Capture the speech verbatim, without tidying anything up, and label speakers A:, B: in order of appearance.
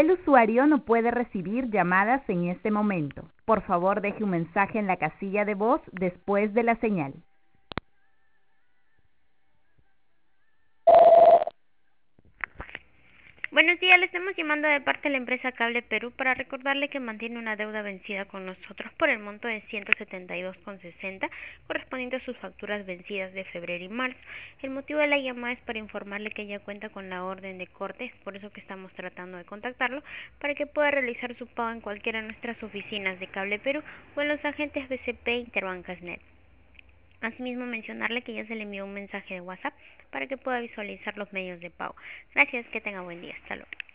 A: El usuario no puede recibir llamadas en este momento. Por favor, deje un mensaje en la casilla de voz después de la señal.
B: Buenos días, le estamos llamando de parte de la empresa Cable Perú para recordarle que mantiene una deuda vencida con nosotros por el monto de ciento setenta y dos con sesenta correspondiente a sus facturas vencidas de febrero y marzo. El motivo de la llamada es para informarle que ya cuenta con la orden de corte, es por eso que estamos tratando de contactarlo para que pueda realizar su pago en cualquiera de nuestras oficinas de Cable Perú o en los agentes B C P e Interbancasnet. Asimismo, mencionarle que ya se le envió un mensaje de WhatsApp para que pueda visualizar los medios de pago. Gracias, que tenga buen día. Hasta luego.